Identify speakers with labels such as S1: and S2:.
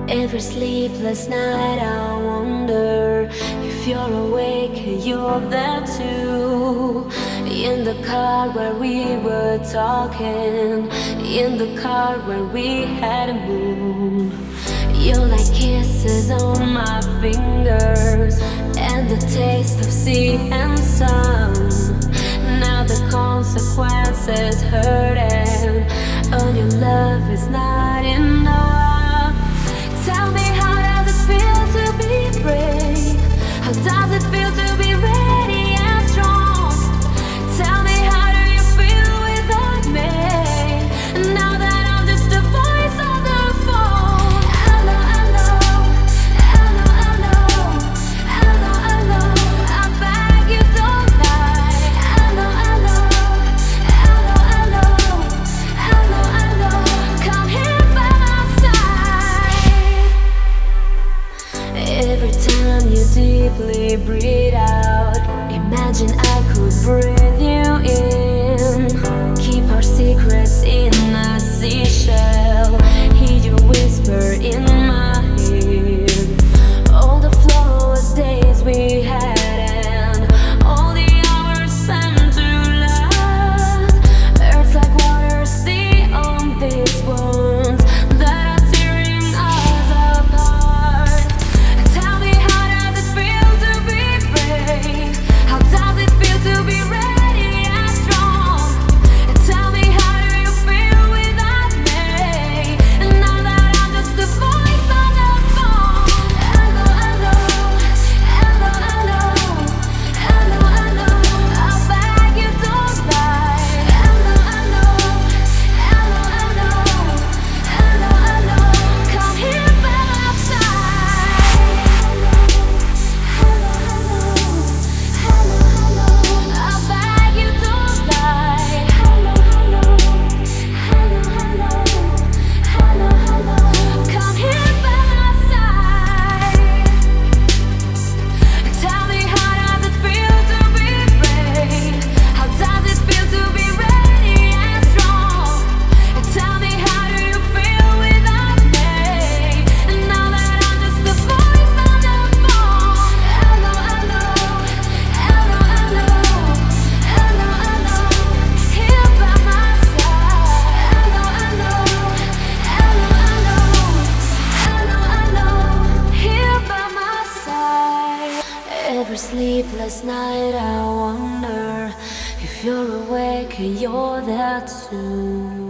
S1: Every sleepless night I wonder if you're awake and you're there too. In the car where we were talking, in the car where we had a moon. You're like kisses on my fingers and the taste of sea and sun. Now the consequences hurting, and your love is not enough. Tell me, how does it feel to be brave? How does it feel to be ready and strong? Tell me, how do you feel without me? Now that I'm just a voice on the phone. I know, I beg you don't lie. I know, come here by my side. Every time you deeply breathe out, imagine I could breathe you in. Keep our secrets in a seashell. Hear you whisper in my ear. All the flawless days we had and all the hours spent to last. Earth's like water, sea on these wounds that are tearing us apart. Tell me, how does it feel to be brave? How does it feel to be ready and strong? Tell me, how do you feel without me? And now that I'm just a voice on the phone. I know, I beg you don't lie. I know, come here by my side. I beg you don't lie. Come here by my side. Tell me, how does it feel to be brave? How does it feel to be ready and strong? Tell me, how do you feel without me? And now that I'm just a voice on the phone. I know, here by my side. Here by my side. Every sleepless night I wonder if you're awake and you're there too.